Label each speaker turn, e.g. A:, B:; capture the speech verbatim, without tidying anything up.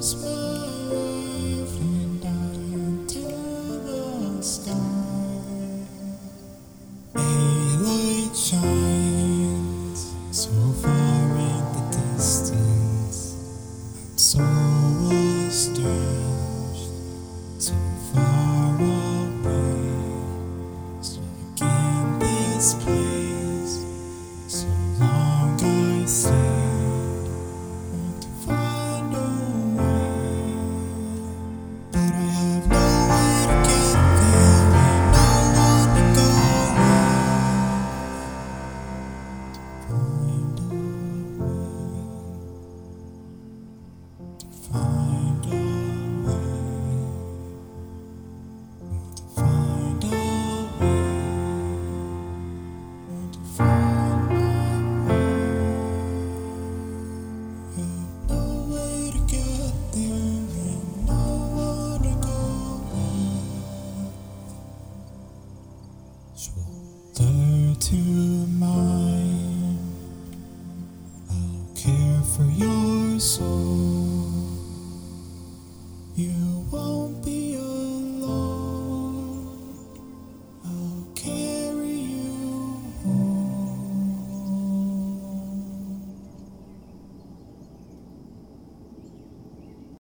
A: Swirling down into the sky, a light shines so far in the distance, and so was stretched so far away, stuck in this place. So long I stayed, want to find a way, but I have nowhere to get there and no one to go with. To find a way, to find